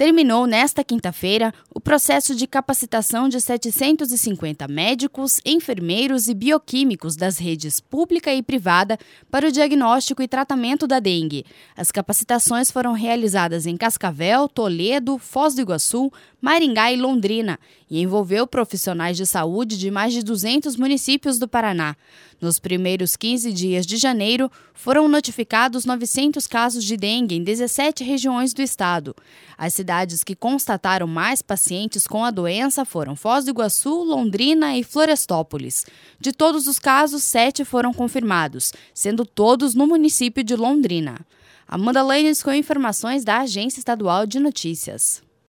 Terminou nesta quinta-feira o processo de capacitação de 750 médicos, enfermeiros e bioquímicos das redes pública e privada para o diagnóstico e tratamento da dengue. As capacitações foram realizadas em Cascavel, Toledo, Foz do Iguaçu, Maringá e Londrina e envolveu profissionais de saúde de mais de 200 municípios do Paraná. Nos primeiros 15 dias de janeiro, foram notificados 900 casos de dengue em 17 regiões do estado. As cidades que constataram mais pacientes com a doença foram Foz do Iguaçu, Londrina e Florestópolis. De todos os casos, 7 foram confirmados, sendo todos no município de Londrina. Amanda Lanes com informações da Agência Estadual de Notícias.